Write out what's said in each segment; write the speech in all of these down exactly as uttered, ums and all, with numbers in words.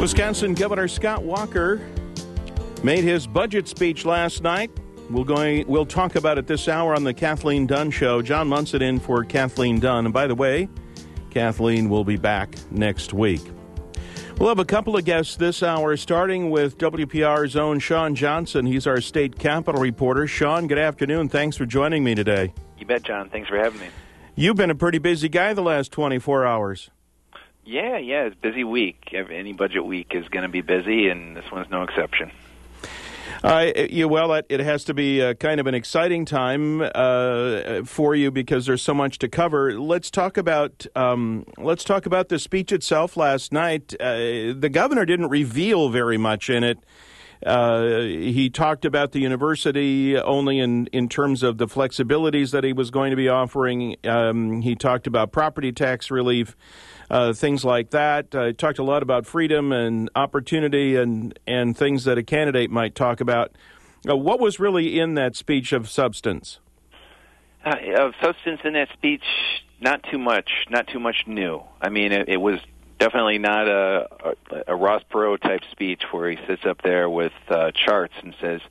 Wisconsin Governor Scott Walker made his budget speech last night. We'll going, we'll talk about it this hour on the Kathleen Dunn Show. John Munson in for Kathleen Dunn. And by the way, Kathleen will be back next week. We'll have a couple of guests this hour, starting with W P R's own Sean Johnson. He's our state capitol reporter. Sean, good afternoon. Thanks for joining me today. You bet, John. Thanks for having me. You've been a pretty busy guy the last twenty-four hours. Yeah, yeah, it's a busy week. Any budget week is going to be busy, and this one's no exception. Uh, you, well, it, it has to be uh, kind of an exciting time uh, for you because there's so much to cover. Let's talk about um, let's talk about the speech itself last night. Uh, the governor didn't reveal very much in it. Uh, he talked about the university only in, in terms of the flexibilities that he was going to be offering. Um, he talked about property tax relief. Uh, things like that. Uh, talked a lot about freedom and opportunity and, and things that a candidate might talk about. Uh, what was really in that speech of substance? Uh, of substance in that speech, not too much, not too much new. I mean, it, it was definitely not a, a, a Ross Perot type speech where he sits up there with uh, charts and says,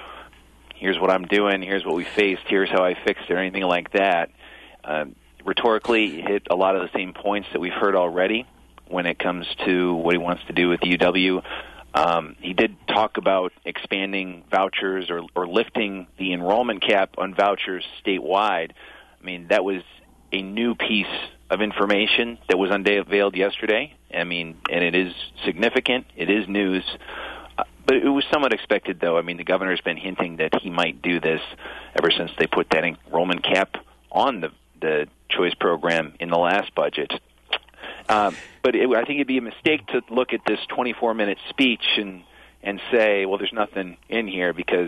here's what I'm doing, here's what we faced, here's how I fixed it, or anything like that. Um, Rhetorically, he hit a lot of the same points that we've heard already when it comes to what he wants to do with the U W. Um, he did talk about expanding vouchers or, or lifting the enrollment cap on vouchers statewide. I mean, that was a new piece of information that was unveiled yesterday. I mean, and it is significant. It is news. Uh, but it was somewhat expected, though. I mean, the governor's been hinting that he might do this ever since they put that enrollment cap on the the choice program in the last budget. Um, but it, I think it'd be a mistake to look at this twenty-four minute speech and, and say, well, there's nothing in here because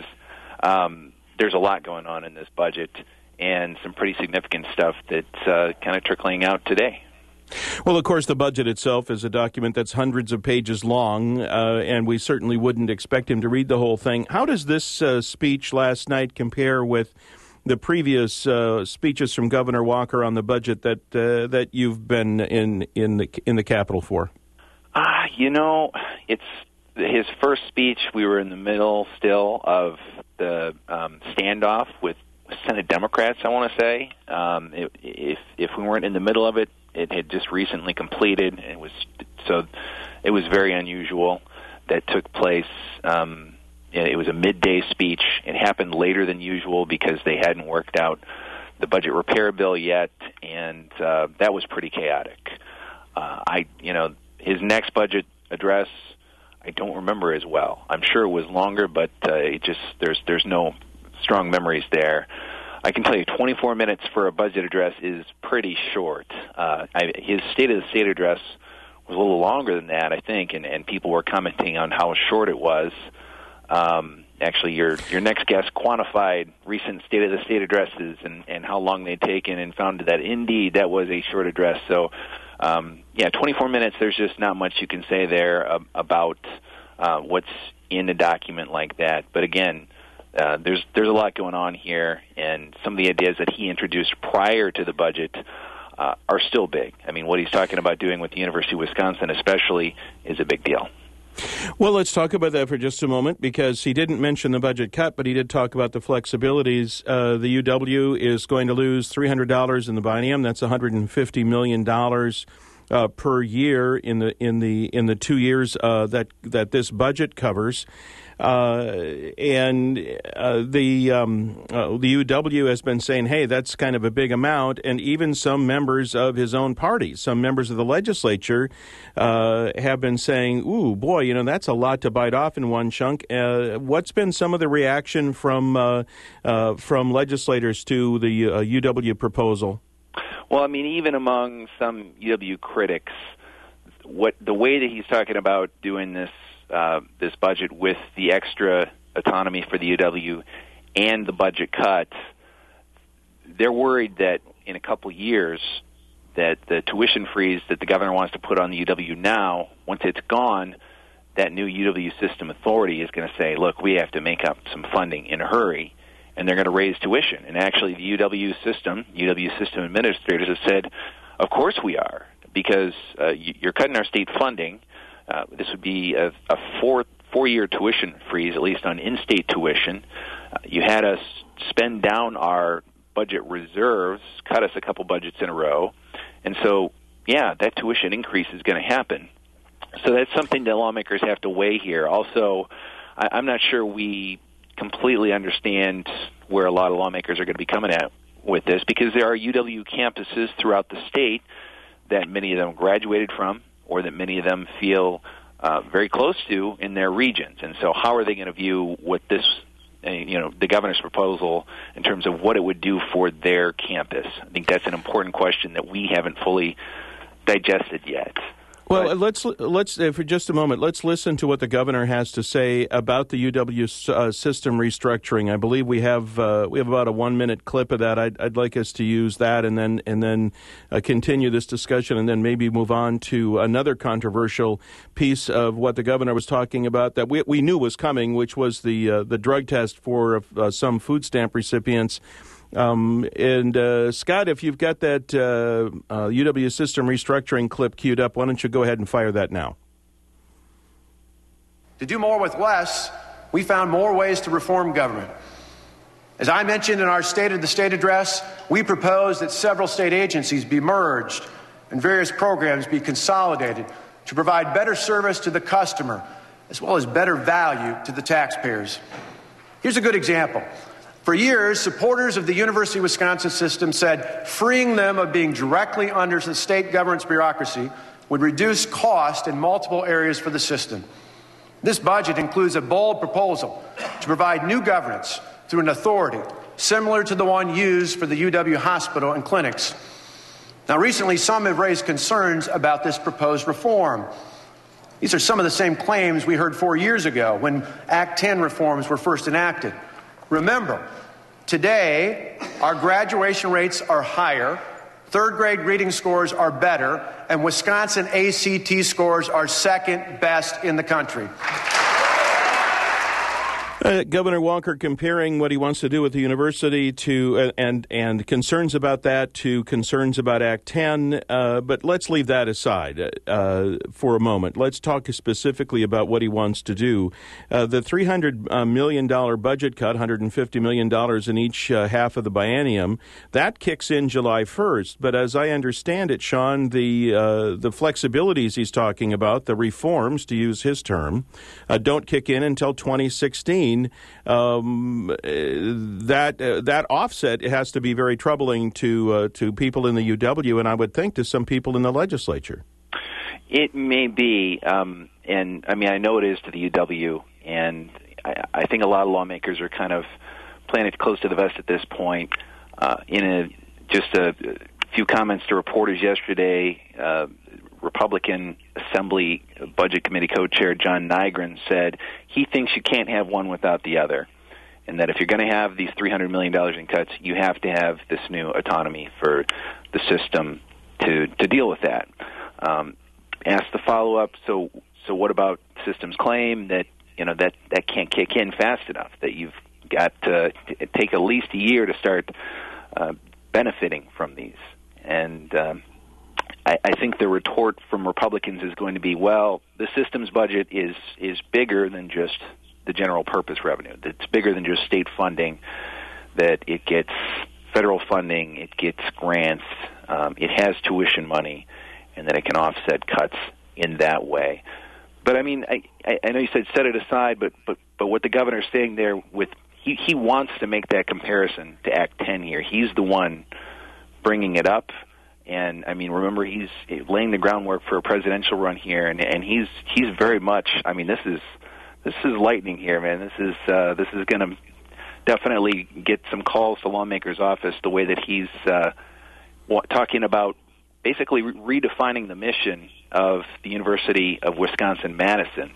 um, there's a lot going on in this budget and some pretty significant stuff that's uh, kind of trickling out today. Well, of course, the budget itself is a document that's hundreds of pages long, uh, and we certainly wouldn't expect him to read the whole thing. How does this uh, speech last night compare with the previous uh, speeches from Governor Walker on the budget that uh, that you've been in in the in the Capitol for? Ah, uh, you know, it's his first speech. We were in the middle still of the um, standoff with Senate Democrats. I want to say, um, it, if if we weren't in the middle of it, it had just recently completed. It was so it was very unusual that took place. Um, It was a midday speech. It happened later than usual because they hadn't worked out the budget repair bill yet, and uh, that was pretty chaotic. Uh, I, you know, his next budget address, I don't remember as well. I'm sure it was longer, but uh, it just there's there's no strong memories there. I can tell you, twenty-four minutes for a budget address is pretty short. Uh, I, his State of the State address was a little longer than that, I think, and, and people were commenting on how short it was. Um, actually, your your next guest quantified recent State of the State addresses and, and how long they'd taken and found that indeed that was a short address. So, um, yeah, twenty-four minutes, there's just not much you can say there uh, about uh, what's in a document like that. But again, uh, there's there's a lot going on here, and some of the ideas that he introduced prior to the budget uh, are still big. I mean, what he's talking about doing with the University of Wisconsin especially is a big deal. Well, let's talk about that for just a moment because he didn't mention the budget cut, but he did talk about the flexibilities. Uh, the U W is going to lose three hundred dollars in the biennium. That's one hundred fifty million dollars uh, per year in the in the in the two years uh, that that this budget covers. Uh, and uh, the um, uh, the U W has been saying, hey, that's kind of a big amount, and even some members of his own party, some members of the legislature, uh, have been saying, ooh, boy, you know, that's a lot to bite off in one chunk. Uh, what's been some of the reaction from uh, uh, from legislators to the uh, U W proposal? Well, I mean, even among some U W critics, what the way that he's talking about doing this Uh, this budget with the extra autonomy for the U W and the budget cuts, they're worried that in a couple years that the tuition freeze that the governor wants to put on the U W now, once it's gone, that new U W system authority is going to say, look, we have to make up some funding in a hurry, and they're going to raise tuition. And actually the U W system, U W system administrators have said, of course we are, because uh, you're cutting our state funding. Uh, this would be a, a four, four-year tuition freeze, at least on in-state tuition. Uh, you had us spend down our budget reserves, cut us a couple budgets in a row. And so, yeah, that tuition increase is going to happen. So that's something that lawmakers have to weigh here. Also, I, I'm not sure we completely understand where a lot of lawmakers are going to be coming at with this, because there are U W campuses throughout the state that many of them graduated from, or that many of them feel uh, very close to in their regions. And so how are they going to view what this, uh, you know, the governor's proposal in terms of what it would do for their campus? I think that's an important question that we haven't fully digested yet. Well, But, let's let's uh, for just a moment. Let's listen to what the governor has to say about the U W uh, system restructuring. I believe we have uh, we have about a one minute clip of that. I'd, I'd like us to use that and then and then uh, continue this discussion, and then maybe move on to another controversial piece of what the governor was talking about that we we knew was coming, which was the uh, the drug test for uh, some food stamp recipients. Um, and, uh, Scott, if you've got that uh, uh, U W system restructuring clip queued up, why don't you go ahead and fire that now? To do more with less, we found more ways to reform government. As I mentioned in our State of the State address, we propose that several state agencies be merged and various programs be consolidated to provide better service to the customer, as well as better value to the taxpayers. Here's a good example. For years, supporters of the University of Wisconsin system said freeing them of being directly under the state government's bureaucracy would reduce cost in multiple areas for the system. This budget includes a bold proposal to provide new governance through an authority similar to the one used for the U W hospital and clinics. Now, recently, some have raised concerns about this proposed reform. These are some of the same claims we heard four years ago when Act ten reforms were first enacted. Remember, today, our graduation rates are higher, third grade reading scores are better, and Wisconsin A C T scores are second best in the country. Uh, Governor Walker comparing what he wants to do with the university to uh, and and concerns about that to concerns about Act ten, uh, but let's leave that aside uh, for a moment. Let's talk specifically about what he wants to do. Uh, the three hundred million dollars budget cut, one hundred fifty million dollars in each uh, half of the biennium, that kicks in July first. But as I understand it, Sean, the uh, the flexibilities he's talking about, the reforms, to use his term, uh, don't kick in until twenty sixteen. Um, that uh, that offset has to be very troubling to uh, to people in the U W, and I would think to some people in the legislature. It may be, um, and I mean, I know it is to the U W, and I, I think a lot of lawmakers are kind of playing it close to the vest at this point. Uh, in a just a few comments to reporters yesterday, uh, Republican Assembly Budget Committee co-chair John Nygren said he thinks you can't have one without the other, and that if you're going to have these three hundred million dollars in cuts, you have to have this new autonomy for the system to, to deal with that. Um, asked the follow-up, so so what about system's claim that you know that, that can't kick in fast enough, that you've got to take at least a year to start uh, benefiting from these? And um, I, I think the retort from Republicans is going to be, well, the system's budget is is bigger than just the general purpose revenue. It's bigger than just state funding, that it gets federal funding, it gets grants, um, it has tuition money, and that it can offset cuts in that way. But, I mean, I, I know you said set it aside, but, but, but what the governor's saying there, with he, he wants to make that comparison to Act ten here. He's the one bringing it up. And I mean, remember, he's laying the groundwork for a presidential run here, and, and he's he's very much. I mean, this is this is lightning here, man. This is uh, this is going to definitely get some calls to lawmakers' office. The way that he's uh, talking about basically re- redefining the mission of the University of Wisconsin-Madison.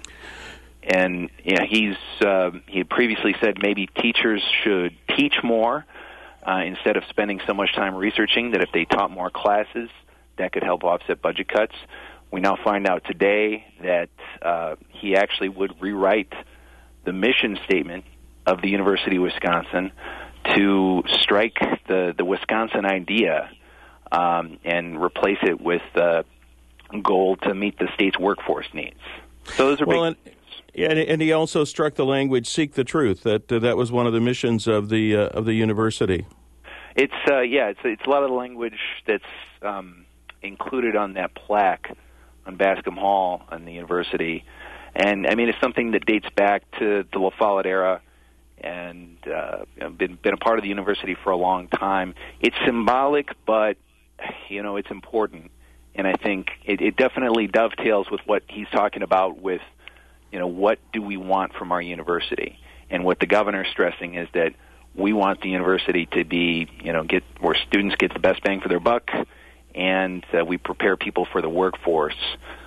And you know, he's uh, he previously said maybe teachers should teach more. Uh, instead of spending so much time researching, that if they taught more classes, that could help offset budget cuts. We now find out today that uh, he actually would rewrite the mission statement of the University of Wisconsin to strike the, the Wisconsin idea um, and replace it with uh, goal to meet the state's workforce needs. So those are well, big. And, and, and he also struck the language "seek the truth." That uh, that was one of the missions of the uh, of the university. It's uh, yeah, it's it's a lot of the language that's um, included on that plaque on Bascom Hall on the university, and I mean it's something that dates back to the La Follette era, and uh, been been a part of the university for a long time. It's symbolic, but you know it's important, and I think it, it definitely dovetails with what he's talking about with. You know, what do we want from our university? And what the governor's stressing is that we want the university to be, you know, get where students get the best bang for their buck, and uh, we prepare people for the workforce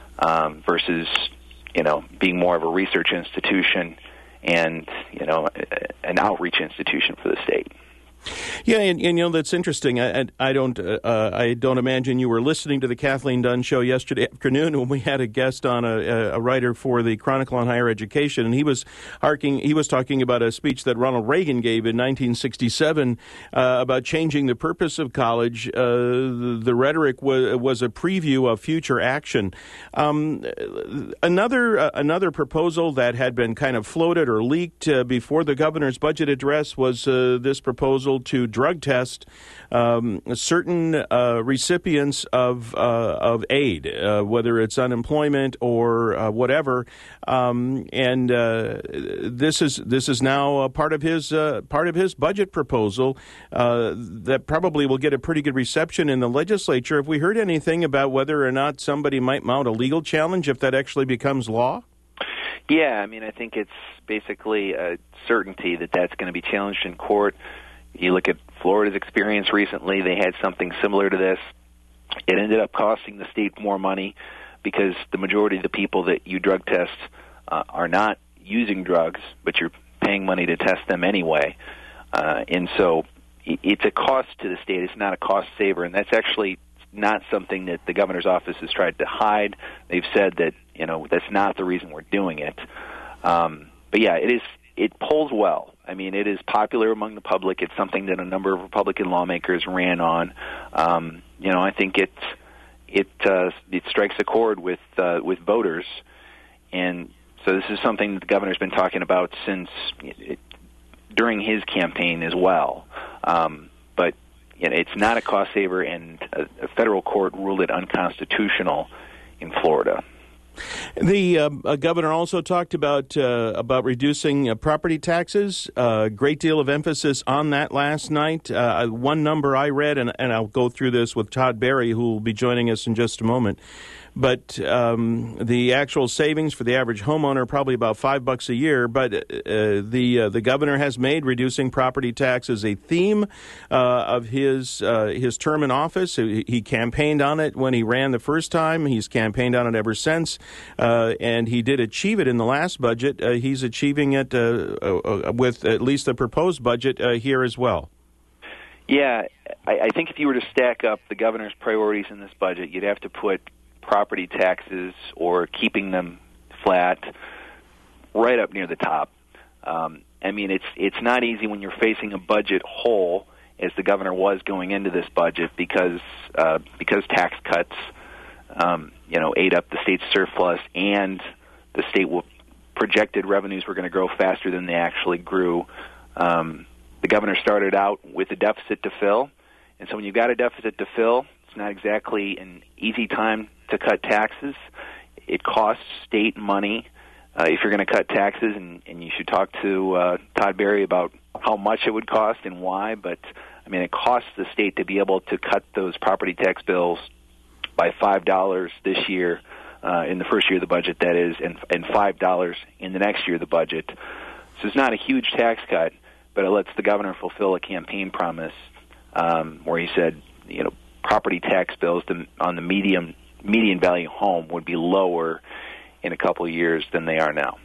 um, versus, you know, being more of a research institution and, you know, an outreach institution for the state. Yeah, and, and you know that's interesting. I, I don't, uh, I don't imagine you were listening to the Kathleen Dunn show yesterday afternoon when we had a guest on, a, a writer for the Chronicle on Higher Education, and he was harking, he was talking about a speech that Ronald Reagan gave in nineteen sixty-seven uh, about changing the purpose of college. Uh, the, the rhetoric was was a preview of future action. Um, another uh, another proposal that had been kind of floated or leaked uh, before the governor's budget address was uh, this proposal to drug test um, certain uh, recipients of uh, of aid, uh, whether it's unemployment or uh, whatever. Um, and uh, this is this is now a part of his uh, part of his budget proposal uh, that probably will get a pretty good reception in the legislature. Have we heard anything about whether or not somebody might mount a legal challenge if that actually becomes law? Yeah, I mean, I think it's basically a certainty that that's going to be challenged in court. You look at Florida's experience recently, they had something similar to this. It ended up costing the state more money because the majority of the people that you drug test uh, are not using drugs, but you're paying money to test them anyway. Uh, and so it's a cost to the state. It's not a cost saver, and that's actually not something that the governor's office has tried to hide. They've said that, you know, that's not the reason we're doing it. Um, but, yeah, it is. It polls well. I mean, it is popular among the public. It's something that a number of Republican lawmakers ran on. Um, you know, I think it it uh, it strikes a chord with uh, with voters, and so this is something that the governor's been talking about since it, during his campaign as well. Um, but you know, it's not a cost saver, and a, a federal court ruled it unconstitutional in Florida. The uh, uh, governor also talked about uh, about reducing uh, property taxes. A uh, great deal of emphasis on that last night. Uh, one number I read, and, and I'll go through this with Todd Berry, who will be joining us in just a moment. But um, the actual savings for the average homeowner are probably about five bucks a year. But uh, the uh, the governor has made reducing property taxes a theme uh, of his uh, his term in office. He, he campaigned on it when he ran the first time. He's campaigned on it ever since, uh, and he did achieve it in the last budget. Uh, he's achieving it uh, uh, with at least the proposed budget uh, here as well. Yeah, I, I think if you were to stack up the governor's priorities in this budget, you'd have to put property taxes or keeping them flat right up near the top. Um, I mean, it's it's not easy when you're facing a budget hole, as the governor was going into this budget, because uh, because tax cuts, um, you know, ate up the state's surplus, and the state will, projected revenues were going to grow faster than they actually grew. Um, the governor started out with a deficit to fill, and so when you've got a deficit to fill, it's not exactly an easy time to cut taxes. It costs state money uh, if you're going to cut taxes, and, and you should talk to uh, Todd Berry about how much it would cost and why. But, I mean, it costs the state to be able to cut those property tax bills by five dollars this year, uh, in the first year of the budget, that is, and, and five dollars in the next year of the budget. So it's not a huge tax cut, but it lets the governor fulfill a campaign promise um, where he said, you know, property tax bills on the medium median value home would be lower in a couple of years than they are now.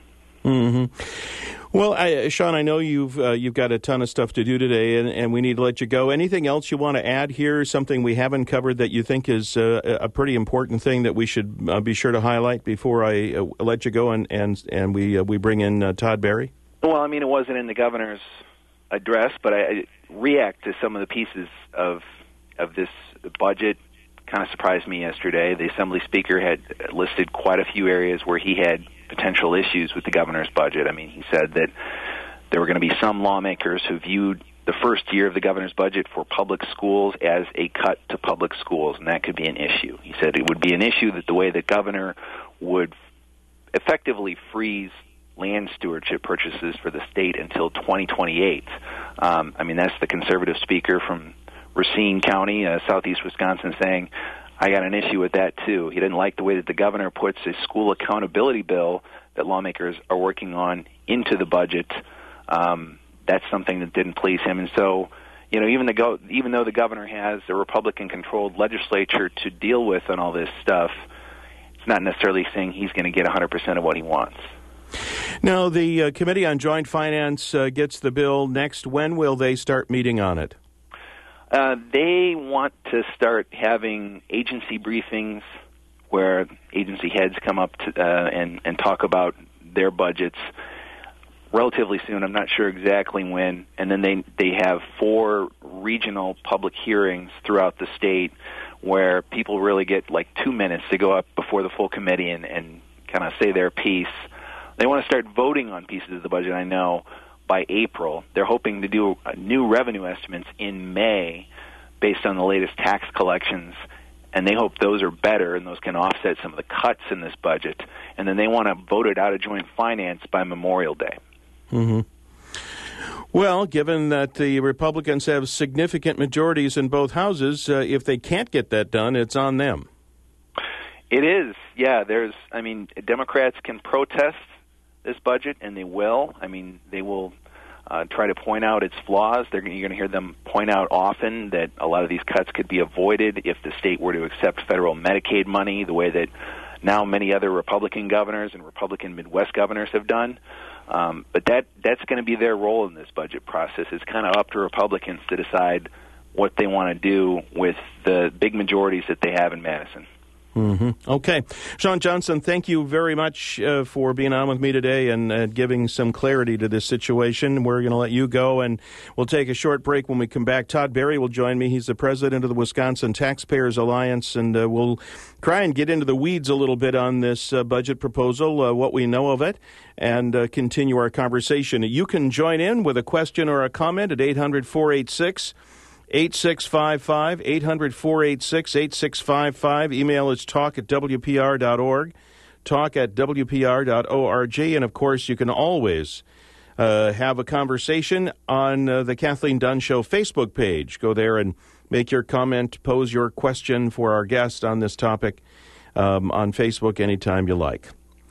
Mm-hmm. Well, I, Sean, I know you've uh, you've got a ton of stuff to do today, and, and we need to let you go. Anything else you want to add here? Something we haven't covered that you think is uh, a pretty important thing that we should uh, be sure to highlight before I uh, let you go and and and we uh, we bring in uh, Todd Berry? Well, I mean, it wasn't in the governor's address, but I, I react to some of the pieces of of this budget kind of surprised me yesterday. The Assembly Speaker had listed quite a few areas where he had potential issues with the governor's budget. I mean, he said that there were going to be some lawmakers who viewed the first year of the governor's budget for public schools as a cut to public schools, and that could be an issue. He said it would be an issue that the way the governor would effectively freeze land stewardship purchases for the state until twenty twenty-eight. Um, I mean, that's the conservative speaker from Racine County, uh, southeast Wisconsin, saying, I got an issue with that, too. He didn't like the way that the governor puts a school accountability bill that lawmakers are working on into the budget. Um, that's something that didn't please him. And so, you know, even, the go- even though the governor has a Republican-controlled legislature to deal with on all this stuff, it's not necessarily saying he's going to get one hundred percent of what he wants. Now, the uh, Committee on Joint Finance uh, gets the bill next. When will they start meeting on it? Uh, they want to start having agency briefings where agency heads come up to, uh, and, and talk about their budgets relatively soon. I'm not sure exactly when. And then they, they have four regional public hearings throughout the state where people really get like two minutes to go up before the full committee and, and kind of say their piece. They want to start voting on pieces of the budget, I know, by April. They're hoping to do new revenue estimates in May based on the latest tax collections, and they hope those are better and those can offset some of the cuts in this budget. And then they want to vote it out of joint finance by Memorial Day. Mm-hmm. Well, given that the Republicans have significant majorities in both houses, uh, if they can't get that done, it's on them. It is, yeah. There's, I mean, Democrats can protest this budget, and they will. I mean, they will uh, try to point out its flaws. They're, you're going to hear them point out often that a lot of these cuts could be avoided if the state were to accept federal Medicaid money the way that now many other Republican governors and Republican Midwest governors have done. Um, but that that's going to be their role in this budget process. It's kind of up to Republicans to decide what they want to do with the big majorities that they have in Madison. Mm-hmm. Okay. Shawn Johnson, thank you very much uh, for being on with me today and uh, giving some clarity to this situation. We're going to let you go, and we'll take a short break. When we come back, Todd Berry will join me. He's the president of the Wisconsin Taxpayers Alliance, and uh, we'll try and get into the weeds a little bit on this uh, budget proposal, uh, what we know of it, and uh, continue our conversation. You can join in with a question or a comment at eight hundred, four eight six, eight six five five, eight hundred, four eight six, eight six five five. Email is talk at w p r dot org, talk at w p r dot org. And, of course, you can always uh, have a conversation on uh, the Kathleen Dunn Show Facebook page. Go there and make your comment, pose your question for our guest on this topic um, on Facebook anytime you like.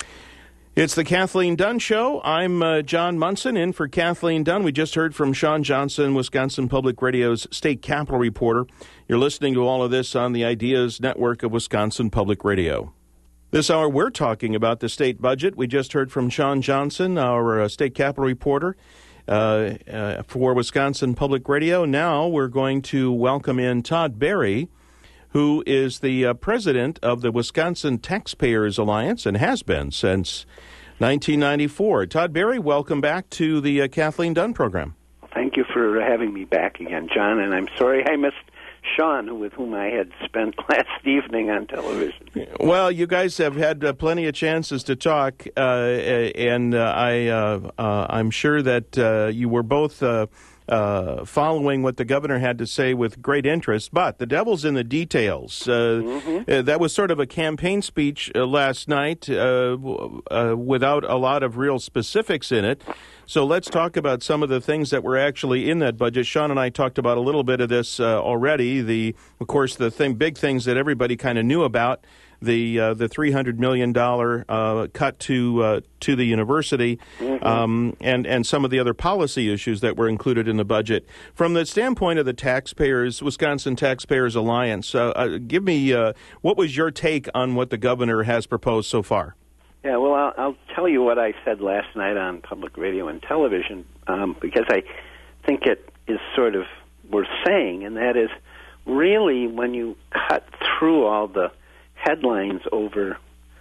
It's the Kathleen Dunn Show. I'm uh, John Munson, in for Kathleen Dunn. We just heard from Shawn Johnson, Wisconsin Public Radio's state capitol reporter. You're listening to all of this on the Ideas Network of Wisconsin Public Radio. This hour, we're talking about the state budget. We just heard from Shawn Johnson, our uh, state capitol reporter uh, uh, for Wisconsin Public Radio. Now we're going to welcome in Todd Berry, who is the uh, president of the Wisconsin Taxpayers Alliance and has been since nineteen ninety-four. Todd Berry, welcome back to the uh, Kathleen Dunn program. Thank you for having me back again, John, and I'm sorry I missed Shawn, with whom I had spent last evening on television. Well, you guys have had uh, plenty of chances to talk, uh, and uh, I, uh, uh, I'm sure that uh, you were both uh, uh, following what the governor had to say with great interest, but the devil's in the details. Uh, mm-hmm. uh, that was sort of a campaign speech uh, last night uh, uh, without a lot of real specifics in it. So let's talk about some of the things that were actually in that budget. Shawn and I talked about a little bit of this uh, already. The, of course, the thing, big things that everybody kind of knew about, the uh, the three hundred million dollars uh, cut to uh, to the university, mm-hmm. um, and, and some of the other policy issues that were included in the budget. From the standpoint of the taxpayers, Wisconsin Taxpayers Alliance, uh, uh, give me, uh, what was your take on what the governor has proposed so far? Yeah, well, I'll, I'll tell you what I said last night on public radio and television, um, because I think it is sort of worth saying, and that is really when you cut through all the headlines over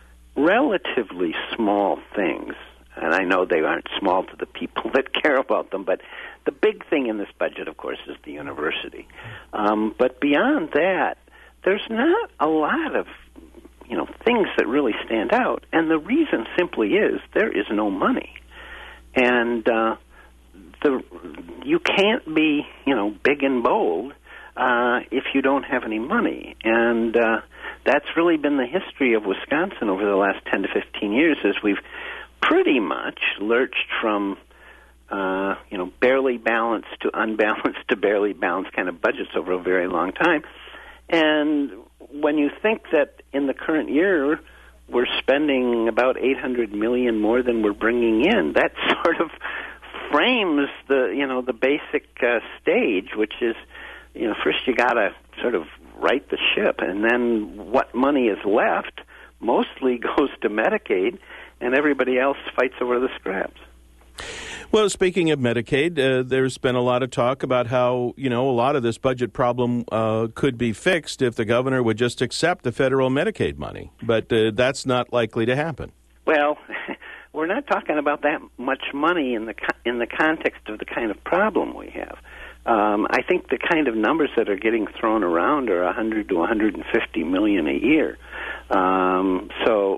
relatively small things, and I know they aren't small to the people that care about them, but the big thing in this budget, of course, is the university. Um, but beyond that, there's not a lot of, you know, things that really stand out. And the reason simply is there is no money. And uh, the you can't be, you know, big and bold uh, if you don't have any money. And uh, that's really been the history of Wisconsin over the last ten to fifteen years, as we've pretty much lurched from, uh, you know, barely balanced to unbalanced to barely balanced kind of budgets over a very long time. And when you think that in the current year we're spending about eight hundred million dollars more than we're bringing in, that sort of frames the, you know, the basic uh, stage, which is, you know, first you got to sort of right the ship, and then what money is left mostly goes to Medicaid, and everybody else fights over the scraps. Well, speaking of Medicaid, uh, there's been a lot of talk about how, you know, a lot of this budget problem uh, could be fixed if the governor would just accept the federal Medicaid money. But uh, that's not likely to happen. Well, we're not talking about that much money in the co- in the context of the kind of problem we have. Um, I think the kind of numbers that are getting thrown around are one hundred to one hundred fifty million a year. Um, so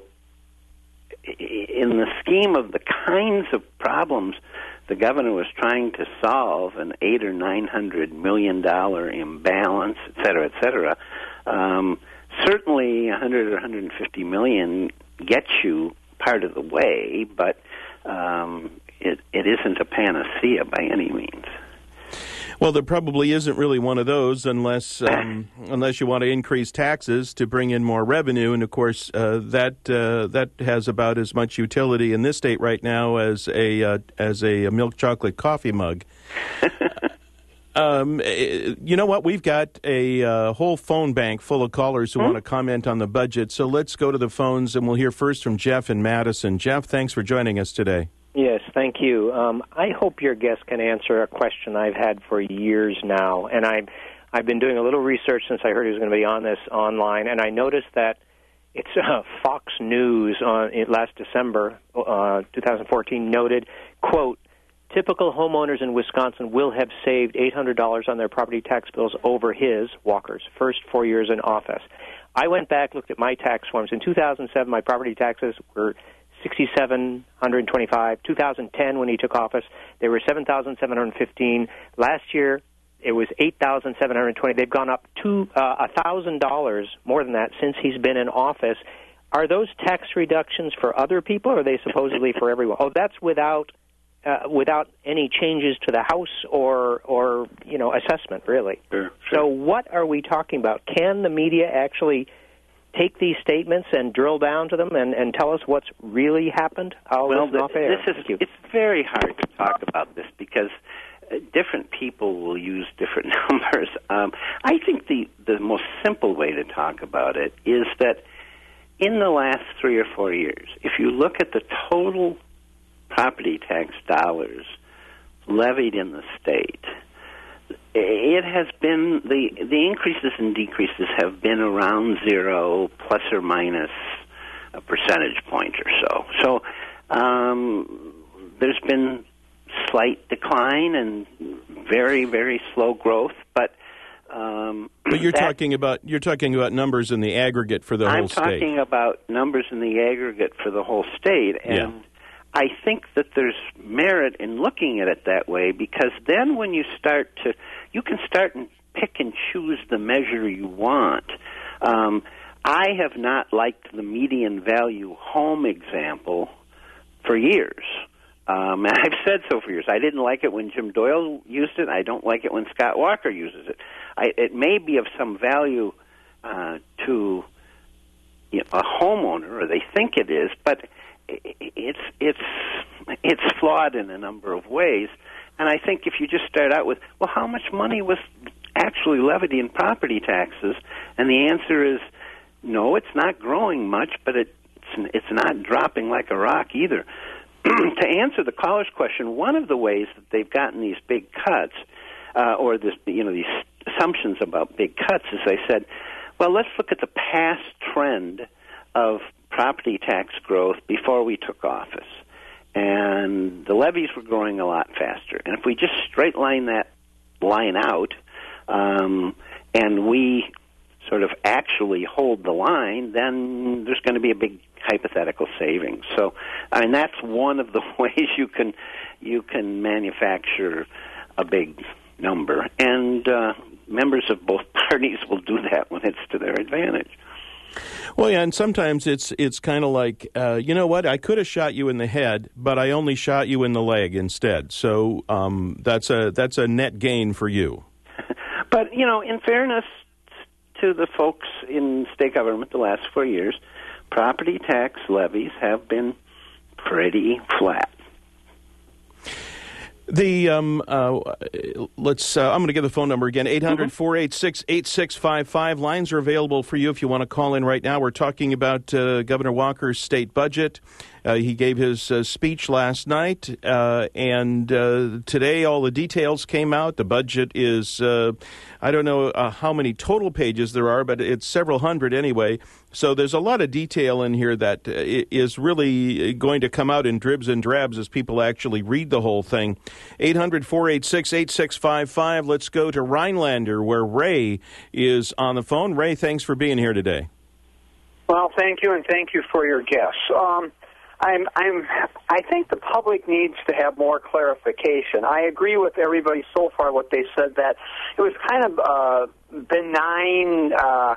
in the scheme of the kinds of problems the governor was trying to solve, an eight or nine hundred million dollar imbalance, et cetera, et cetera, um, certainly one hundred or one hundred fifty million gets you part of the way, but um, it, it isn't a panacea by any means. Well, there probably isn't really one of those unless um, unless you want to increase taxes to bring in more revenue. And, of course, uh, that uh, that has about as much utility in this state right now as a uh, as a, a milk chocolate coffee mug. um, you know what? We've got a uh, whole phone bank full of callers who hmm? want to comment on the budget. So let's go to the phones, and we'll hear first from Jeff in Madison. Jeff, thanks for joining us today. Yes, thank you. Um, I hope your guest can answer a question I've had for years now, and I've, I've been doing a little research since I heard he was going to be on this online, and I noticed that it's uh, Fox News on last December, uh, twenty fourteen, noted, quote, typical homeowners in Wisconsin will have saved eight hundred dollars on their property tax bills over his, Walker's, first four years in office. I went back, looked at my tax forms. In two thousand seven, my property taxes were six thousand seven hundred twenty-five. two thousand ten, when he took office, they were seven thousand seven hundred fifteen. Last year, it was eight thousand seven hundred twenty. They've gone up to uh, one thousand dollars more than that since he's been in office. Are those tax reductions for other people, or are they supposedly for everyone? Oh, that's without uh, without any changes to the house or or you know assessment, really. Sure, sure. So, what are we talking about? Can the media actually take these statements and drill down to them and, and tell us what's really happened? I'll well, listen off air. This is, it's very hard to talk about this because uh, different people will use different numbers. Um, I think the, the most simple way to talk about it is that in the last three or four years, if you look at the total property tax dollars levied in the state, it has been, the the increases and decreases have been around zero, plus or minus a percentage point or so. So um, there's been slight decline and very, very slow growth, but um, but you're that, talking about you're talking about numbers in the aggregate for the I'm whole state. I'm talking about numbers in the aggregate for the whole state, and yeah. I think that there's merit in looking at it that way, because then when you start to, you can start and pick and choose the measure you want. Um, I have not liked the median value home example for years. Um, and I've said so for years. I didn't like it when Jim Doyle used it. I don't like it when Scott Walker uses it. I, it may be of some value uh, to you know, a homeowner, or they think it is, but it's it's it's flawed in a number of ways. And I think if you just start out with, well, how much money was actually levied in property taxes, and the answer is no, it's not growing much, but it, it's it's not dropping like a rock either. To answer the caller's question, one of the ways that they've gotten these big cuts, uh, or this you know these assumptions about big cuts, is they said, well, let's look at the past trend of property tax growth before we took office. And the levies were growing a lot faster. And if we just straight line that line out, um, and we sort of actually hold the line, then there's going to be a big hypothetical savings. So, I mean, that's one of the ways you can you can manufacture a big number, and uh, members of both parties will do that when it's to their advantage. Well, yeah, and sometimes it's it's kind of like, uh, you know what, I could have shot you in the head, but I only shot you in the leg instead. So um, that's a that's a net gain for you. But, you know, in fairness to the folks in state government the last four years, property tax levies have been pretty flat. The um uh let's uh, I'm going to give the phone number again, eight hundred, four eight six, eight six five five. Lines are available for you if you want to call in right now. We're talking about uh, Governor Walker's state budget. Uh, he gave his uh, speech last night, uh, and uh, today all the details came out. The budget is, uh, I don't know uh, how many total pages there are, but it's several hundred anyway. So there's a lot of detail in here that uh, is really going to come out in dribs and drabs as people actually read the whole thing. eight hundred, four eight six, eight six five five. Let's go to Rhinelander, where Ray is on the phone. Ray, thanks for being here today. Well, thank you, and thank you for your guests. Um, I'm, I'm, I think the public needs to have more clarification. I agree with everybody so far what they said, that it was kind of uh, benign, uh,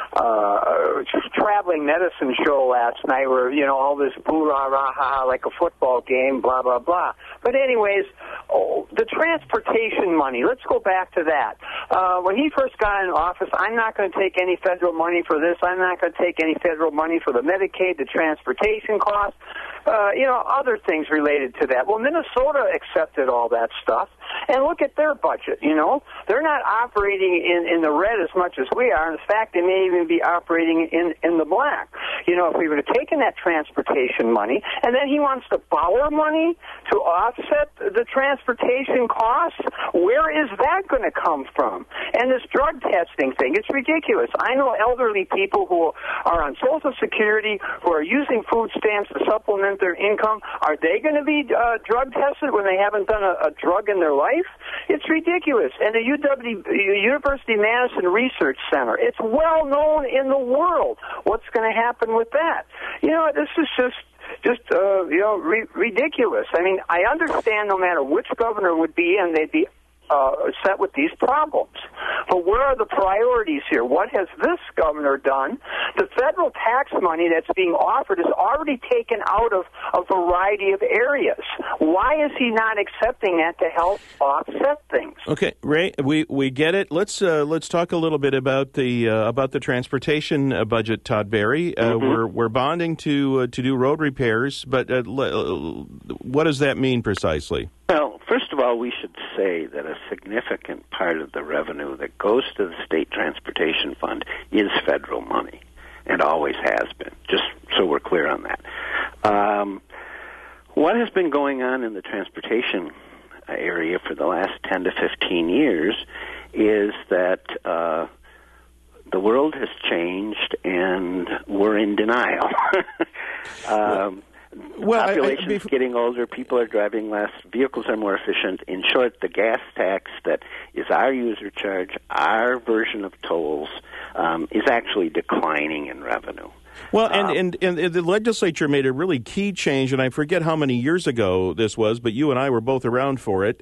uh, just traveling medicine show last night where, you know, all this boo-rah-rah-ha, like a football game, blah, blah, blah. But anyways, oh, the transportation money, let's go back to that. Uh, when he first got in office, I'm not going to take any federal money for this. I'm not going to take any federal money for the Medicaid, the transportation costs, uh, you know, other things related to that. Well, Minnesota accepted all that stuff. And look at their budget, you know. They're not operating in, in the red as much as we are. In fact, they may even be operating in, in the black. You know, if we would have taken that transportation money, and then he wants to borrow money to offset the transportation costs, where is that going to come from? And this drug testing thing, it's ridiculous. I know elderly people who are on Social Security, who are using food stamps to supplement their income. Are they going to be uh, drug tested when they haven't done a, a drug in their life? It's ridiculous. And the U W, University of Madison Research Center, it's well known in the world what's going to happen with that. You know, this is just just uh, you know ri- ridiculous. I mean, I understand no matter which governor would be, and they'd be uh, set with these problems. But where are the priorities here? What has this governor done? The federal tax money that's being offered is already taken out of a variety of areas. Why is he not accepting that to help offset things? Okay, Ray, we, we get it. Let's uh, let's talk a little bit about the uh, about the transportation uh, budget, Todd Barry. Uh, mm-hmm. We're we're bonding to uh, to do road repairs, but uh, l- what does that mean precisely? Well, first of all, we should say that a significant part of the revenue that goes to the state transportation fund is federal money, and always has been, just so we're clear on that. Um, what has been going on in the transportation area for the last ten to fifteen years is that uh, the world has changed, and we're in denial. um, Well, population's I, I, bef- getting older, people are driving less, vehicles are more efficient. In short, the gas tax that is our user charge, our version of tolls, um, is actually declining in revenue. Well, and, um, and, and the legislature made a really key change, and I forget how many years ago this was, but you and I were both around for it.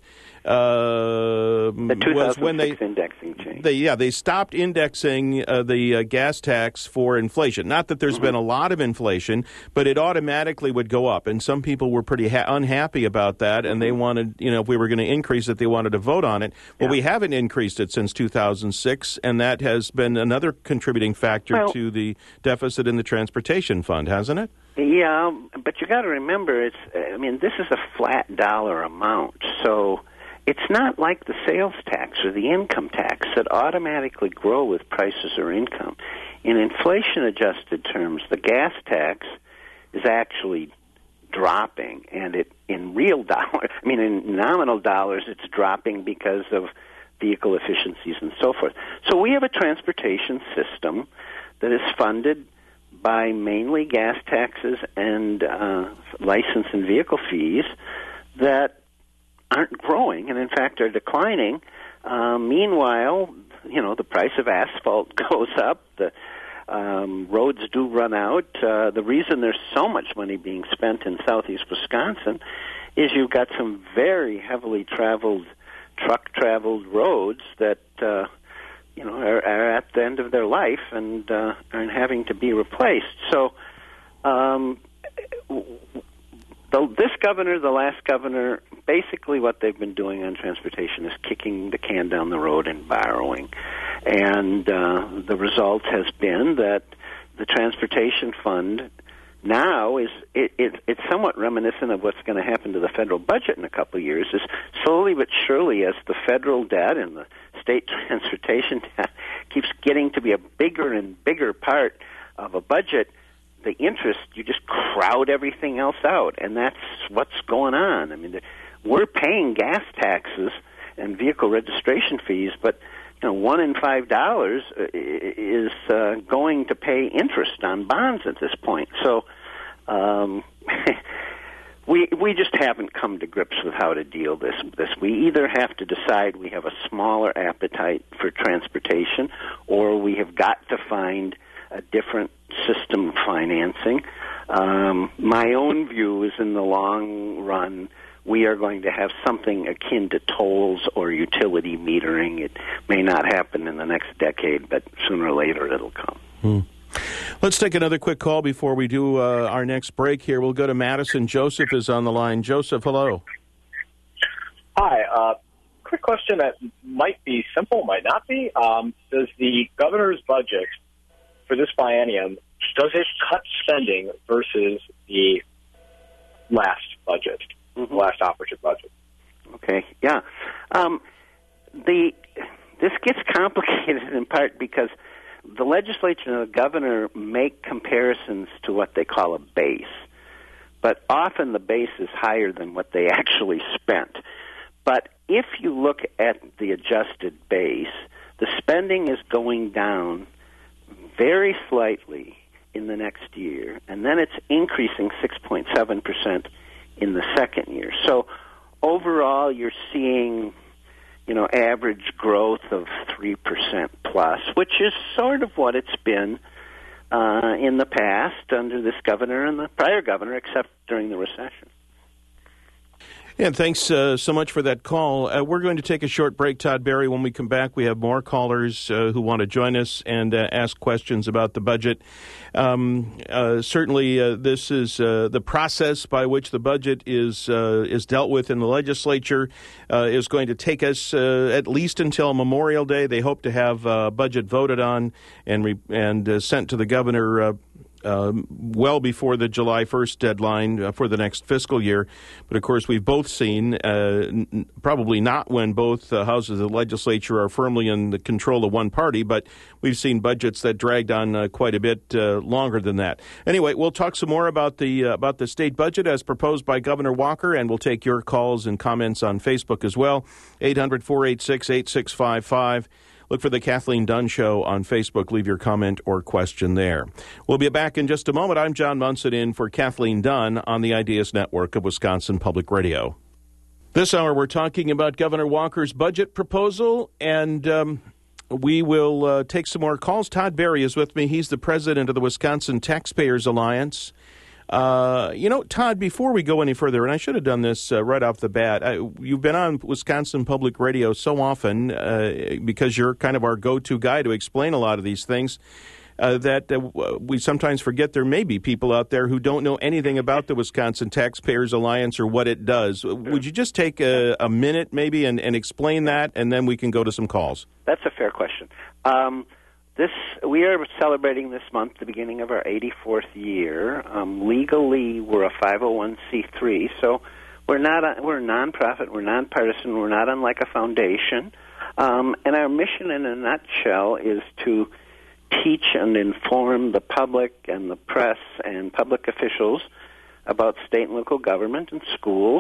Uh, the two thousand six was when they, indexing change. They, yeah, they stopped indexing uh, the uh, gas tax for inflation. Not that there's mm-hmm. been a lot of inflation, but it automatically would go up. And some people were pretty ha- unhappy about that, and mm-hmm. they wanted, you know, if we were going to increase it, they wanted to vote on it. Well, yeah. we haven't increased it since two thousand six, and that has been another contributing factor well, to the deficit in the transportation fund, hasn't it? Yeah, but you got to remember, it's. I mean, this is a flat dollar amount, so it's not like the sales tax or the income tax that automatically grow with prices or income. In inflation-adjusted terms, the gas tax is actually dropping, and it in real dollars, I mean, in nominal dollars, it's dropping because of vehicle efficiencies and so forth. So we have a transportation system that is funded by mainly gas taxes and uh, license and vehicle fees that aren't growing and, in fact, are declining. Uh, meanwhile, you know, the price of asphalt goes up, the um, roads do run out. Uh, the reason there's so much money being spent in southeast Wisconsin is you've got some very heavily traveled, truck-traveled roads that, uh, you know, are, are at the end of their life and uh, are having to be replaced. So um, the, this governor, the last governor, basically what they've been doing on transportation is kicking the can down the road and borrowing. And uh, the result has been that the transportation fund now is it, it, it's somewhat reminiscent of what's going to happen to the federal budget in a couple of years. Is slowly but surely, as the federal debt and the state transportation debt keeps getting to be a bigger and bigger part of a budget, the interest, you just crowd everything else out, and that's what's going on. I mean, the, we're paying gas taxes and vehicle registration fees, but you know, one in five dollars is uh, going to pay interest on bonds at this point. So um, we we just haven't come to grips with how to deal this. This we either have to decide we have a smaller appetite for transportation, or we have got to find a different system of financing. Um, my own view is, in the long run, we are going to have something akin to tolls or utility metering. It may not happen in the next decade, but sooner or later it'll come. Hmm. Let's take another quick call before we do uh, our next break here. We'll go to Madison. Joseph is on the line. Joseph, hello. Hi. Uh, quick question that might be simple, might not be. Um, does the governor's budget for this biennium, does it cut spending versus the last budget? Mm-hmm. Last operative budget. Okay, yeah. Um, the this gets complicated in part because the legislature and the governor make comparisons to what they call a base, but often the base is higher than what they actually spent. But if you look at the adjusted base, the spending is going down very slightly in the next year, and then it's increasing six point seven percent in the second year. So overall, you're seeing, you know, average growth of three percent plus, which is sort of what it's been uh, in the past under this governor and the prior governor, except during the recession. And thanks uh, so much for that call. Uh, we're going to take a short break, Todd Barry. When we come back, we have more callers uh, who want to join us and uh, ask questions about the budget. Um, uh, certainly, uh, this is uh, the process by which the budget is uh, is dealt with in the legislature uh, is going to take us uh, at least until Memorial Day. They hope to have a uh, budget voted on and re- and uh, sent to the governor uh, Uh, well before the July first deadline uh, for the next fiscal year. But, of course, we've both seen, uh, n- probably not when both uh, houses of the legislature are firmly in the control of one party, but we've seen budgets that dragged on uh, quite a bit uh, longer than that. Anyway, we'll talk some more about the uh, about the state budget as proposed by Governor Walker, and we'll take your calls and comments on Facebook as well. eight hundred, four eight six, eight six five five. Look for the Kathleen Dunn Show on Facebook. Leave your comment or question there. We'll be back in just a moment. I'm John Munson in for Kathleen Dunn on the Ideas Network of Wisconsin Public Radio. This hour, we're talking about Governor Walker's budget proposal, and um, we will uh, take some more calls. Todd Barry is with me. He's the president of the Wisconsin Taxpayers Alliance. Uh, you know, Todd, before we go any further, and I should have done this uh, right off the bat, I, you've been on Wisconsin Public Radio so often uh, because you're kind of our go-to guy to explain a lot of these things uh, that uh, we sometimes forget there may be people out there who don't know anything about the Wisconsin Taxpayers Alliance or what it does. Would you just take a, a minute maybe and, and explain that, and then we can go to some calls? That's a fair question. Um This we are celebrating this month the beginning of our eighty-fourth year. Um, legally, we're a five oh one c three, so we're not a, we're a nonprofit. We're nonpartisan. We're not unlike a foundation. Um, and our mission, in a nutshell, is to teach and inform the public and the press and public officials about state and local government and schools,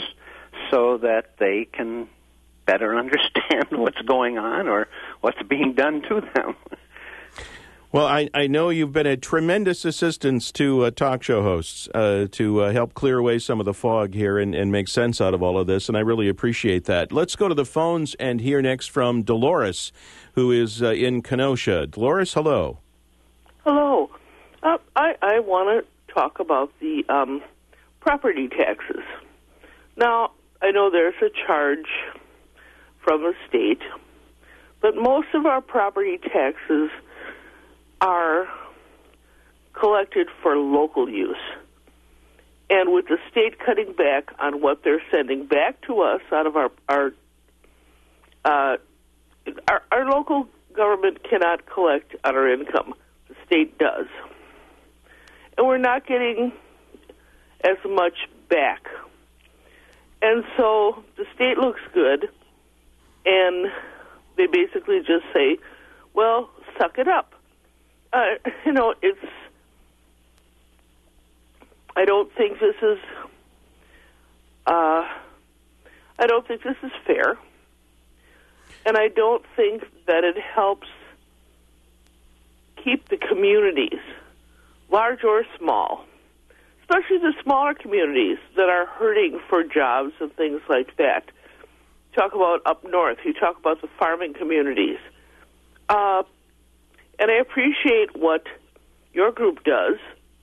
so that they can better understand what's going on or what's being done to them. Well, I, I know you've been a tremendous assistance to uh, talk show hosts uh, to uh, help clear away some of the fog here and, and make sense out of all of this, and I really appreciate that. Let's go to the phones and hear next from Dolores, who is uh, in Kenosha. Dolores, hello. Hello. Uh, I, I want to talk about the um, property taxes. Now, I know there's a charge from the state, but most of our property taxes are collected for local use. And with the state cutting back on what they're sending back to us out of our our uh, our, our local government cannot collect on our income. The state does. And we're not getting as much back. And so the state looks good, and they basically just say, well, suck it up. Uh, you know, it's, I don't think this is, uh, I don't think this is fair, and I don't think that it helps keep the communities, large or small, especially the smaller communities that are hurting for jobs and things like that. Talk about up north, you talk about the farming communities. Uh, And I appreciate what your group does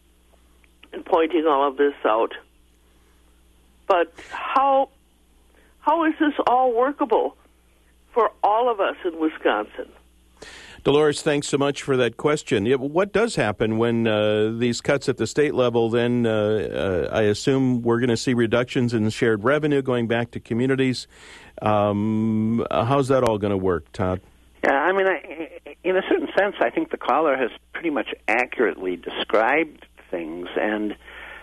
in pointing all of this out. But how how is this all workable for all of us in Wisconsin? Dolores, thanks so much for that question. Yeah, what does happen when uh, these cuts at the state level, then uh, uh, I assume we're going to see reductions in shared revenue going back to communities. Um, how's that all going to work, Todd? Yeah, I mean, I, in a certain sense, I think the caller has pretty much accurately described things. And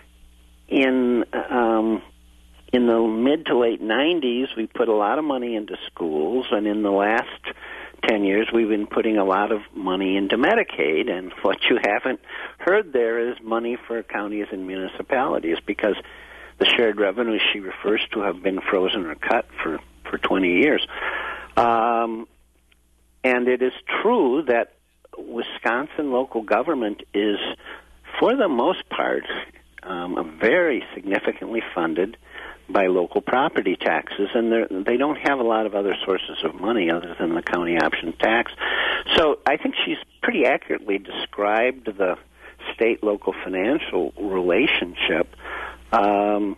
in um, in the mid to late nineties, we put a lot of money into schools, and in the last ten years, we've been putting a lot of money into Medicaid. And what you haven't heard there is money for counties and municipalities, because the shared revenue she refers to have been frozen or cut for, for twenty years. Um, And it is true that Wisconsin local government is, for the most part, um, very significantly funded by local property taxes, and they don't have a lot of other sources of money other than the county option tax. So I think she's pretty accurately described the state-local financial relationship. Um,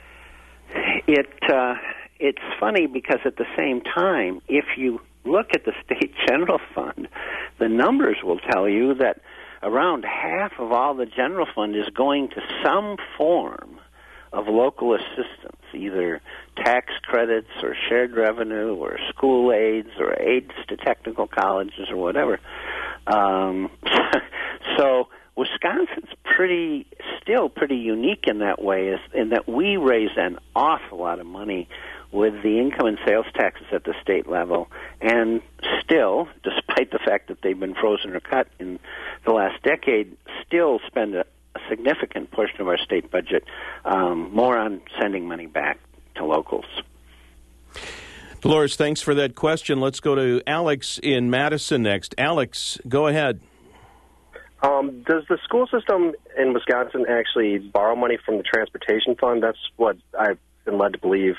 it uh, it's funny because at the same time, if you look at the state general fund, the numbers will tell you that around half of all the general fund is going to some form of local assistance, either tax credits or shared revenue or school aids or aids to technical colleges or whatever. Um, so Wisconsin's pretty, still pretty unique in that way, is in that we raise an awful lot of money with the income and sales taxes at the state level, and still, despite the fact that they've been frozen or cut in the last decade, still spend a, a significant portion of our state budget um, more on sending money back to locals. Dolores, thanks for that question. Let's go to Alex in Madison next. Alex, go ahead. Um, does the school system in Wisconsin actually borrow money from the transportation fund? That's what I've been led to believe.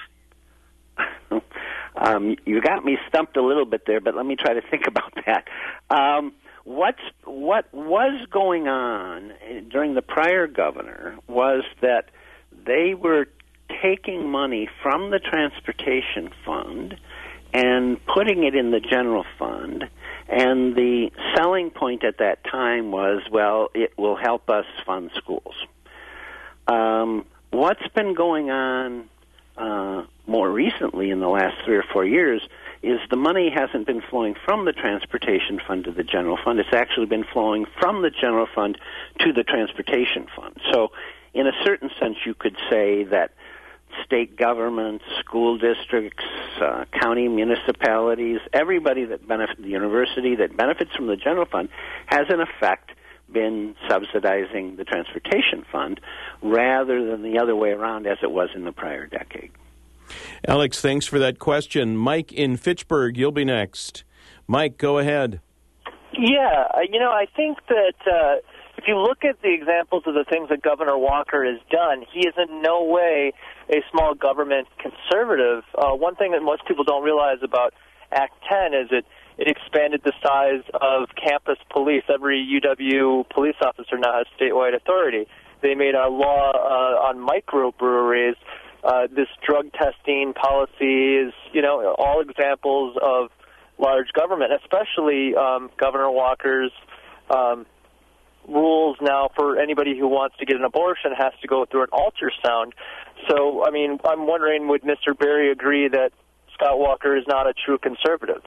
Um, you got me stumped a little bit there, but let me try to think about that. Um, what's, what was going on during the prior governor was that they were taking money from the transportation fund and putting it in the general fund, and the selling point at that time was, well, it will help us fund schools. Um, what's been going on Uh, more recently in the last three or four years is the money hasn't been flowing from the transportation fund to the general fund. It's actually been flowing from the general fund to the transportation fund. So in a certain sense, you could say that state governments, school districts, uh, county municipalities, everybody that benefits, the university that benefits from the general fund has in effect been subsidizing the transportation fund rather than the other way around as it was in the prior decade. Alex, thanks for that question. Mike in Fitchburg, you'll be next. Mike, go ahead. Yeah, uh, you know, I think that uh, if you look at the examples of the things that Governor Walker has done, he is in no way a small government conservative. Uh, one thing that most people don't realize about Act ten is it, it expanded the size of campus police. Every U W police officer now has statewide authority. They made a law uh, on microbreweries. Uh, this drug testing policy is, you know, all examples of large government, especially um, Governor Walker's um, rules now for anybody who wants to get an abortion has to go through an ultrasound. So, I mean, I'm wondering, would Mister Berry agree that Scott Walker is not a true conservative?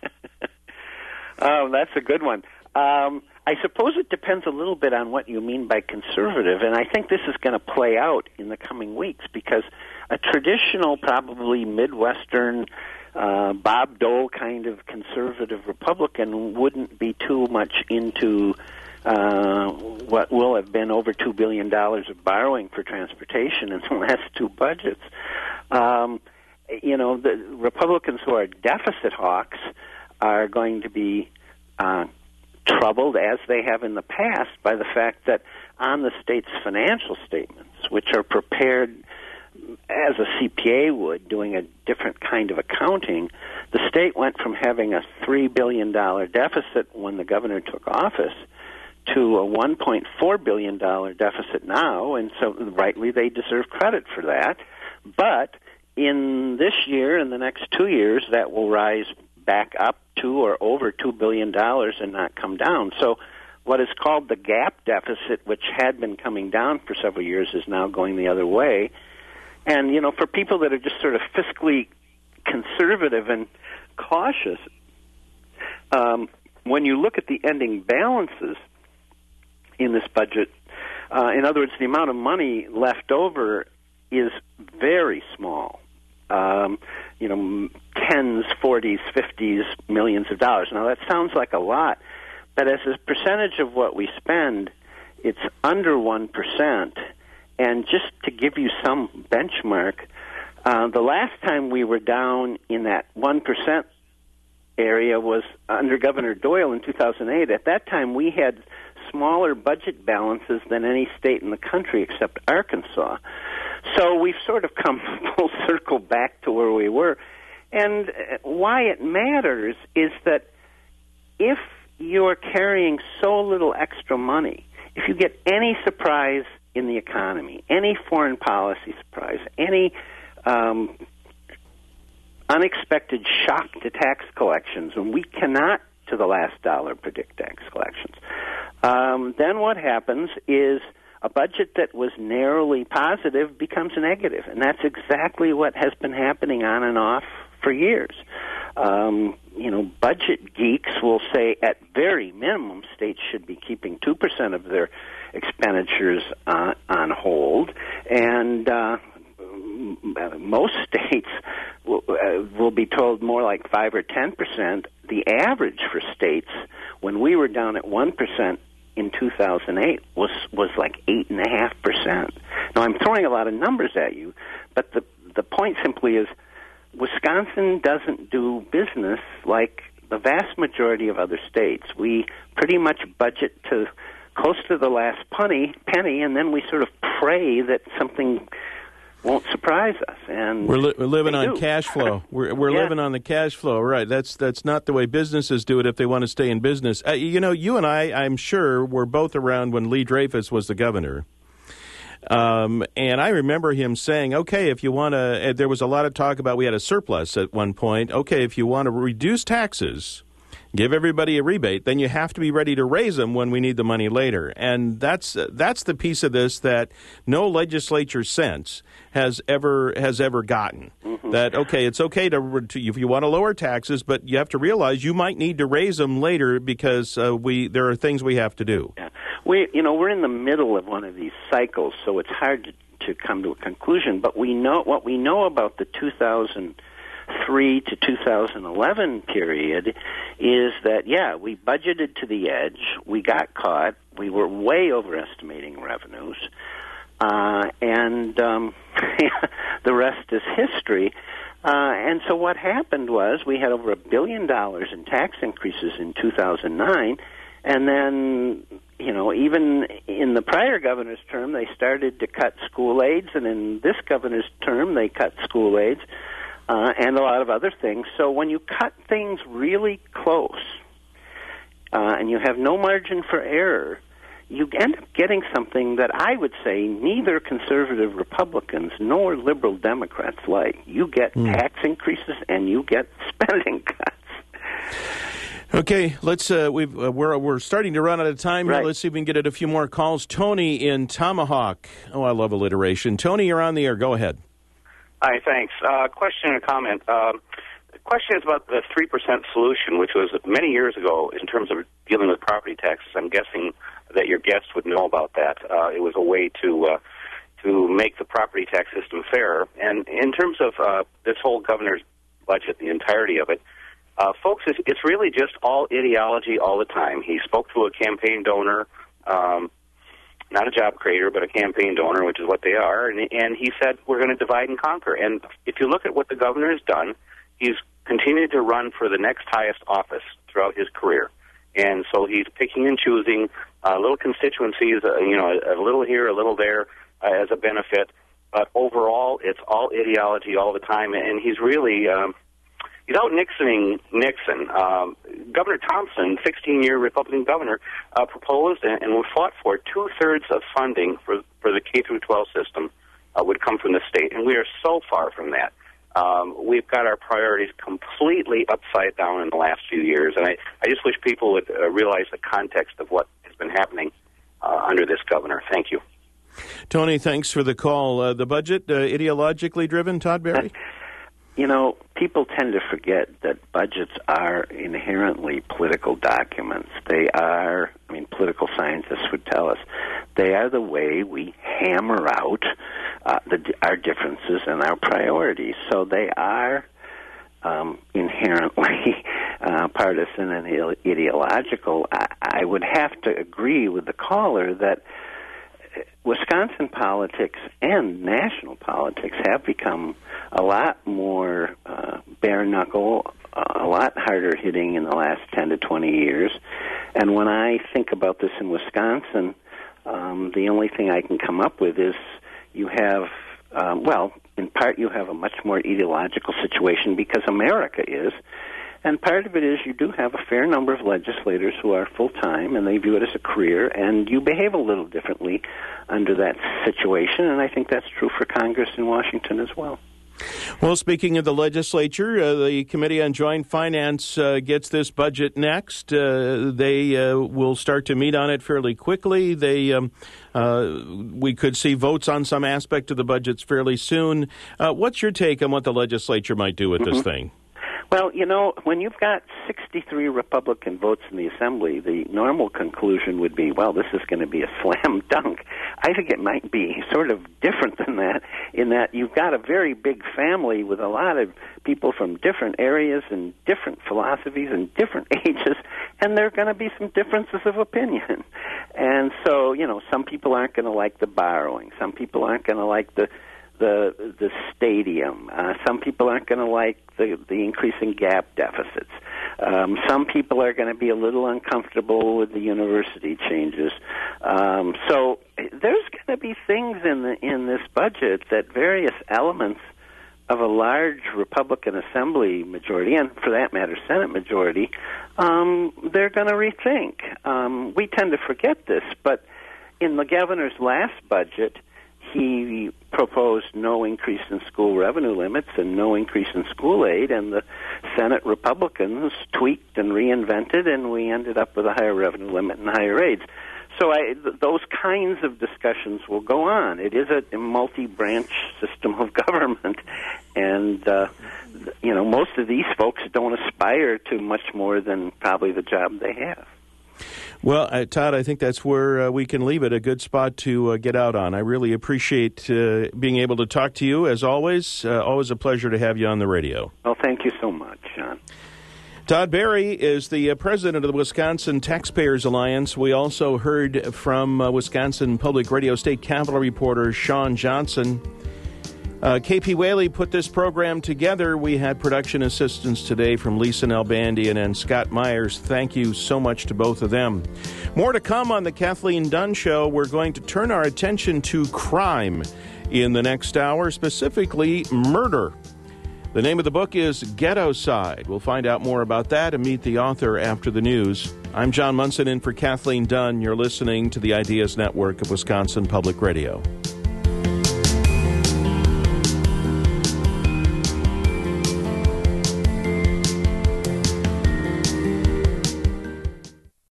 Oh, that's a good one. Um, I suppose it depends a little bit on what you mean by conservative, and I think this is going to play out in the coming weeks because a traditional, probably Midwestern, uh, Bob Dole kind of conservative Republican wouldn't be too much into uh, what will have been over two billion dollars of borrowing for transportation in the last two budgets. Um, you know, the Republicans who are deficit hawks are going to be uh, troubled, as they have in the past, by the fact that on the state's financial statements, which are prepared as a C P A would, doing a different kind of accounting, the state went from having a three billion dollars deficit when the governor took office to a one point four billion dollars deficit now, and so rightly they deserve credit for that. But in this year and the next two years, that will rise back up to or over two billion dollars and not come down. So what is called the gap deficit, which had been coming down for several years, is now going the other way. And, you know, for people that are just sort of fiscally conservative and cautious, um, when you look at the ending balances in this budget, uh, in other words, the amount of money left over is very small. Um, you know, tens, forties, fifties, millions of dollars. Now, that sounds like a lot, but as a percentage of what we spend, it's under one percent. And just to give you some benchmark, uh, the last time we were down in that one percent area was under Governor Doyle in two thousand eight. At that time, we had smaller budget balances than any state in the country except Arkansas. So we've sort of come full circle back to where we were. And why it matters is that if you're carrying so little extra money, if you get any surprise in the economy, any foreign policy surprise, any um, unexpected shock to tax collections, and we cannot, to the last dollar, predict tax collections, um, then what happens is a budget that was narrowly positive becomes negative, and that's exactly what has been happening on and off for years. Um, you know, budget geeks will say at very minimum states should be keeping two percent of their expenditures uh, on hold, and uh, most states will, uh, will be told more like five or ten percent. The average for states, when we were down at one percent in two thousand eight, was was like eight and a half percent. Now I'm throwing a lot of numbers at you, but the the point simply is Wisconsin doesn't do business like the vast majority of other states. We pretty much budget to close to the last penny, penny, and then we sort of pray that something won't surprise us. And we're, li- we're living on do. cash flow. We're we're yeah. living on the cash flow, right? That's that's not the way businesses do it if they want to stay in business. Uh, you know, you and I, I'm sure, were both around when Lee Dreyfus was the governor. Um, and I remember him saying, okay, if you want to, uh, there was a lot of talk about we had a surplus at one point. Okay, if you want to reduce taxes, give everybody a rebate, then you have to be ready to raise them when we need the money later. And that's uh, that's the piece of this that no legislature since has ever has ever gotten. Mm-hmm. That, okay, it's okay to, to if you want to lower taxes, but you have to realize you might need to raise them later because uh, we there are things we have to do. Yeah. We, you know, we're in the middle of one of these cycles, so it's hard to, to come to a conclusion. But we know what we know about the two thousand three to two thousand eleven period is that, yeah, we budgeted to the edge. We got caught. We were way overestimating revenues. Uh, and um, the rest is history. and so what happened was we had over a billion dollars in tax increases in two thousand nine, and then, you know, even in the prior governor's term, they started to cut school aids, and in this governor's term, they cut school aids uh, and a lot of other things. So when you cut things really close uh, and you have no margin for error, you end up getting something that I would say neither conservative Republicans nor liberal Democrats like. You get mm. tax increases and you get spending cuts. Okay, let's. Uh, we've uh, we're we're starting to run out of time here. Right. Let's see if we can get at a few more calls. Tony in Tomahawk. Oh, I love alliteration. Tony, you're on the air. Go ahead. Hi, thanks. Uh, question and comment. Um, the question is about the three percent solution, which was many years ago in terms of dealing with property taxes. I'm guessing that your guests would know about that. Uh, it was a way to uh, to make the property tax system fairer. And in terms of uh, this whole governor's budget, the entirety of it, uh, folks, it's, it's really just all ideology all the time. He spoke to a campaign donor, um, not a job creator, but a campaign donor, which is what they are, and, and he said, we're going to divide and conquer. And if you look at what the governor has done, he's continued to run for the next highest office throughout his career. And so he's picking and choosing uh, little constituencies, uh, you know, a, a little here, a little there uh, as a benefit. But overall, it's all ideology all the time. And he's really, um, he's out Nixoning Nixon. Um, Governor Thompson, sixteen-year Republican governor, uh, proposed and, and fought for two-thirds of funding for, for the K through twelve system uh, would come from the state. And we are so far from that. Um, we've got our priorities completely upside down in the last few years, and I, I just wish people would uh, realize the context of what has been happening uh, under this governor. Thank you. Tony, thanks for the call. Uh, the budget, uh, ideologically driven, Todd Berry? You know, people tend to forget that budgets are inherently political documents. They are, I mean, political scientists would tell us, they are the way we hammer out uh, the, our differences and our priorities. So they are um, inherently uh, partisan and ideological. I, I would have to agree with the caller that Wisconsin politics and national politics have become a lot more uh, bare-knuckle, uh, a lot harder hitting in the last ten to twenty years. And when I think about this in Wisconsin, um, the only thing I can come up with is you have, um, well, in part you have a much more ideological situation because America is. And part of it is you do have a fair number of legislators who are full-time, and they view it as a career, and you behave a little differently under that situation, and I think that's true for Congress in Washington as well. Well, speaking of the legislature, uh, the Committee on Joint Finance uh, gets this budget next. Uh, they uh, will start to meet on it fairly quickly. They, um, uh, we could see votes on some aspect of the budgets fairly soon. Uh, what's your take on what the legislature might do with mm-hmm. this thing? Well, you know, when you've got sixty-three Republican votes in the Assembly, the normal conclusion would be, well, this is going to be a slam dunk. I think it might be sort of different than that, in that you've got a very big family with a lot of people from different areas and different philosophies and different ages, and there are going to be some differences of opinion. And so, you know, some people aren't going to like the borrowing. Some people aren't going to like the the the stadium. Uh, some people aren't going to like the, the increasing gap deficits. Um, some people are going to be a little uncomfortable with the university changes. Um, so there's going to be things in the in this budget that various elements of a large Republican Assembly majority, and for that matter, Senate majority, um, they're going to rethink. Um, we tend to forget this, but in the governor's last budget, he proposed no increase in school revenue limits and no increase in school aid, and the Senate Republicans tweaked and reinvented, and we ended up with a higher revenue limit and higher aids. So I, th- those kinds of discussions will go on. It is a, a multi-branch system of government, and uh, you know, most of these folks don't aspire to much more than probably the job they have. Well, uh, Todd, I think that's where uh, we can leave it, a good spot to uh, get out on. I really appreciate uh, being able to talk to you, as always. Uh, always a pleasure to have you on the radio. Well, thank you so much, John. Todd Berry is the uh, president of the Wisconsin Taxpayers Alliance. We also heard from uh, Wisconsin Public Radio State Capitol reporter Sean Johnson. Uh, K P Whaley put this program together. We had production assistance today from Lisa Nalbandian and Scott Myers. Thank you so much to both of them. More to come on the Kathleen Dunn Show. We're going to turn our attention to crime in the next hour, specifically murder. The name of the book is Ghettoside. We'll find out more about that and meet the author after the news. I'm John Munson in for Kathleen Dunn. You're listening to the Ideas Network of Wisconsin Public Radio.